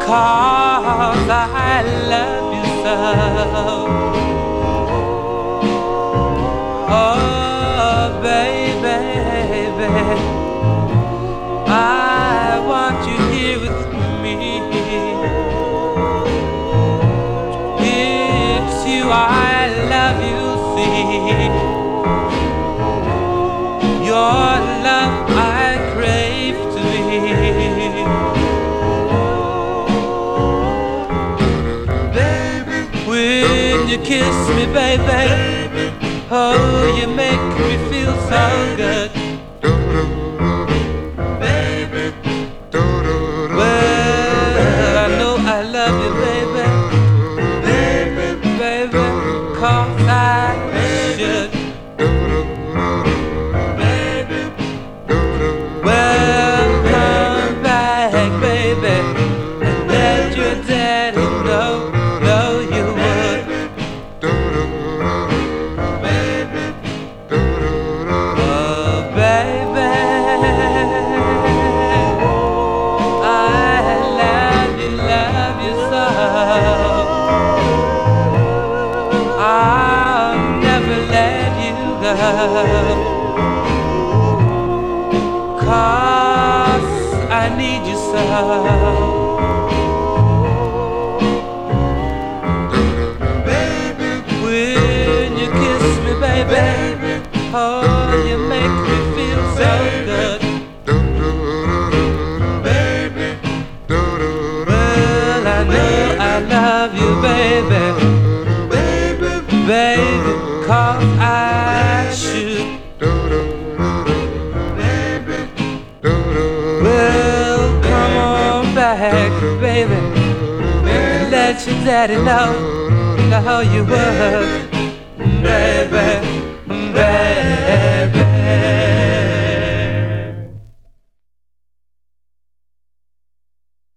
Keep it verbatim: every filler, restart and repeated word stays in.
'cause I love you so. Oh, baby, I want you here with me. It's you I love, you see. Your love I crave to be. When you kiss me, baby, oh, you make me feel so good. Well, I know I love you, baby, baby, 'cause I should. Well, come back, baby, and let your daddy know, know you would. Oh, baby, I love you, love you so. I'll never let you go, 'cause I need you so. When you kiss me, baby, oh, you make me feel so good. Well, I know I love you, baby, baby, 'cause I should. Well, come on back, baby, let your daddy know, know you would, baby.